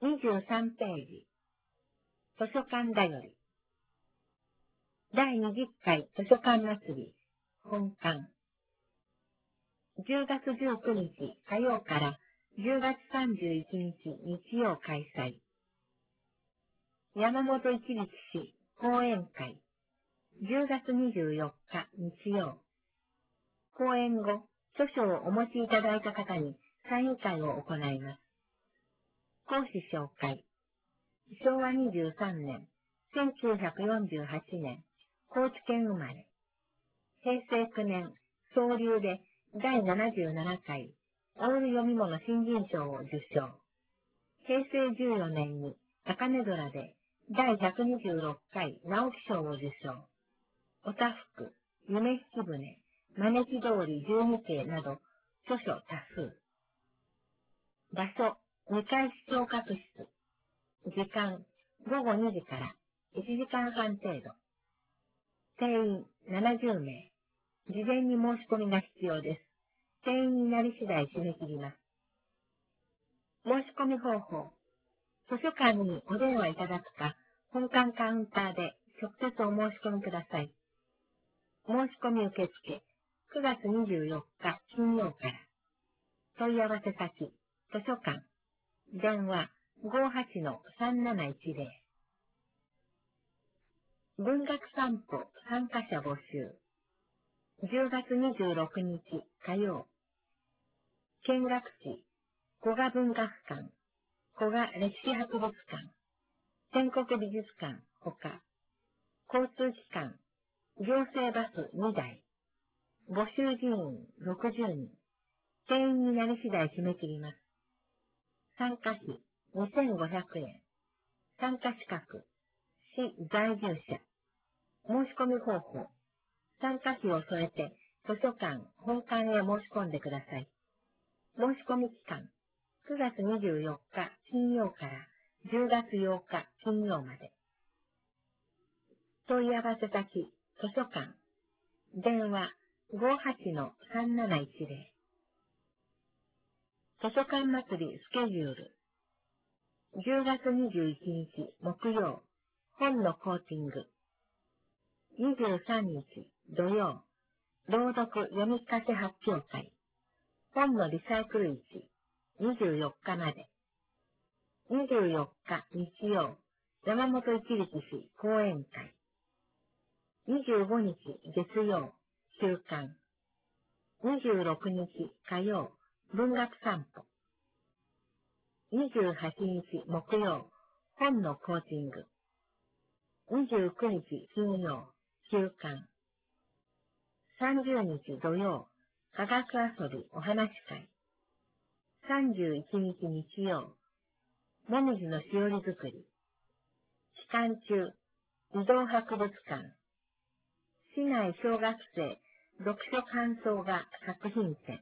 23ページ。図書館だより。第20回図書館祭り、本館。10月19日火曜から10月31日日曜開催。山本一力氏講演会。10月24日日曜。講演後、著書をお持ちいただいた方にサイン会を行います。講師紹介。昭和23年、1948年、高知県生まれ。平成9年、総流で第77回オール読み物新人賞を受賞。平成14年に茜空で第126回直木賞を受賞。おたふく、夢引き船、招き通り12景など、著書多数。場所、2階視聴覚室。時間、午後2時から1時間半程度。定員70名。事前に申し込みが必要です。定員になり次第締め切ります。申し込み方法。図書館にお電話いただくか、本館カウンターで直接お申し込みください。申し込み受付、9月24日金曜から。問い合わせ先、図書館。電話、58-3710。文学散歩参加者募集。10月26日火曜。見学地、古賀文学館、古賀歴史博物館、全国美術館ほか、交通機関、行政バス2台、募集人員60人、定員になり次第締め切ります。参加費2500円、参加資格、市在住者、申し込み方法、参加費を添えて図書館本館へ申し込んでください。申し込み期間、9月24日金曜から10月8日金曜まで。問い合わせ先、図書館。電話、58-3710。図書館祭りスケジュール。10月21日木曜、本のコーティング。23日土曜、朗読読み聞かせ発表会。本のリサイクル市、24日まで。24日日曜、山本一力氏講演会。25日月曜、休館。26日火曜、文学散歩。28日木曜、本のコーティング。29日金曜、休館。30日土曜、科学遊びお話会。31日日曜、もみじのしおり作り。期間中、児童博物館。市内小学生読書感想画作品展。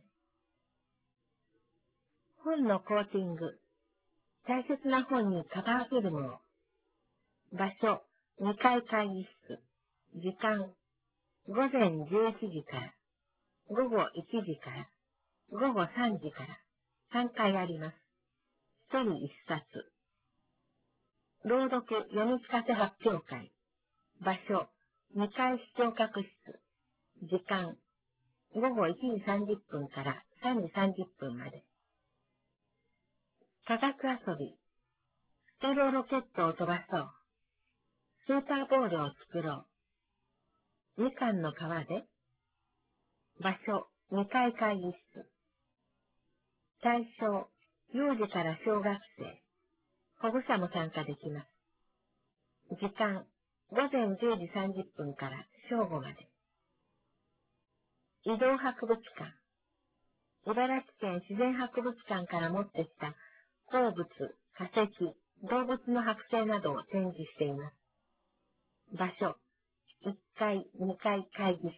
本のコーティング。大切な本にカバーフィルムを。場所、2階会議室。時間、午前11時から、午後1時から、午後3時から3回あります。1人1冊。朗読読み聞かせ発表会。場所、2階視聴覚室。時間、午後1時30分から3時30分まで。科学遊び。ステロロケットを飛ばそう。スーパーボールを作ろう。みかんの皮で。場所、2階会議室。対象、幼児から小学生。保護者も参加できます。時間、午前10時30分から正午まで。移動博物館。茨城県自然博物館から持ってきた鉱物、化石、動物の剥製などを展示しています。場所、1階、2階会議室。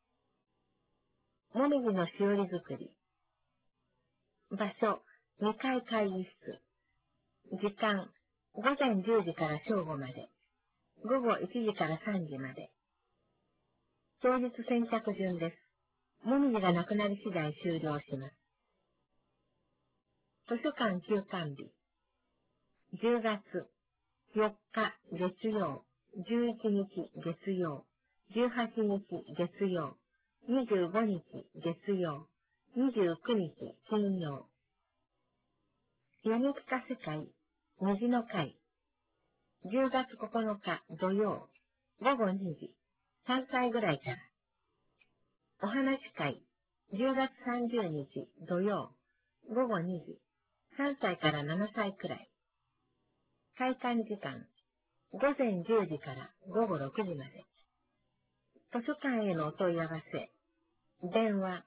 もみじのしおり作り。場所、2階会議室。時間、午前10時から正午まで。午後1時から3時まで。当日先着順です。もみじがなくなり次第終了します。図書館休館日。 10月4日月曜、11日月曜、18日月曜、25日月曜、29日金曜。読み聞かせ会、虹の会。10月9日土曜、午後2時、3歳ぐらいから。お話会、10月30日土曜、午後2時、3歳から7歳くらい。開館時間、午前10時から午後6時まで。図書館へのお問い合わせ。電話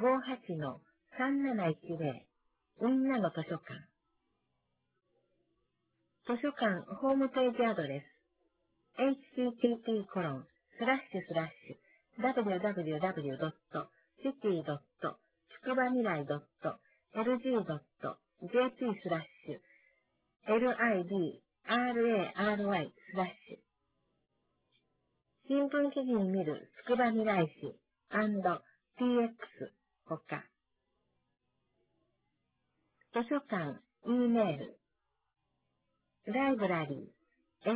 58-3710みんなの図書館。図書館ホームページアドレス。http://www.city.tsukuba未来.jp.library/新聞記事に見るつくば未来誌 &tx ほか。図書館 E メール。ライブラリー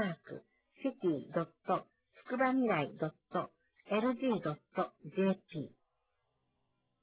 library01@city.tsukuba未来.lg.jp